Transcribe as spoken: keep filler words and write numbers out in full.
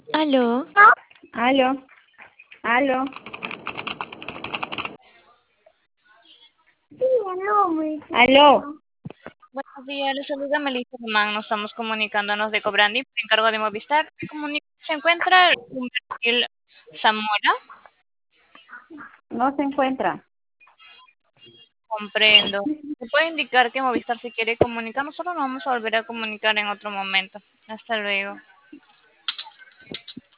Aló, Aló, aló. Aló. buenos días, les saluda Melissa Román. Nos estamos comunicándonos de Cobrandi por encargo de Movistar. Se, comunica- se encuentra un perfil Zamora, No se encuentra. comprendo. ¿Me puede indicar que Movistar se quiere comunicar? Nosotros nos vamos a volver a comunicar en otro momento. Hasta luego.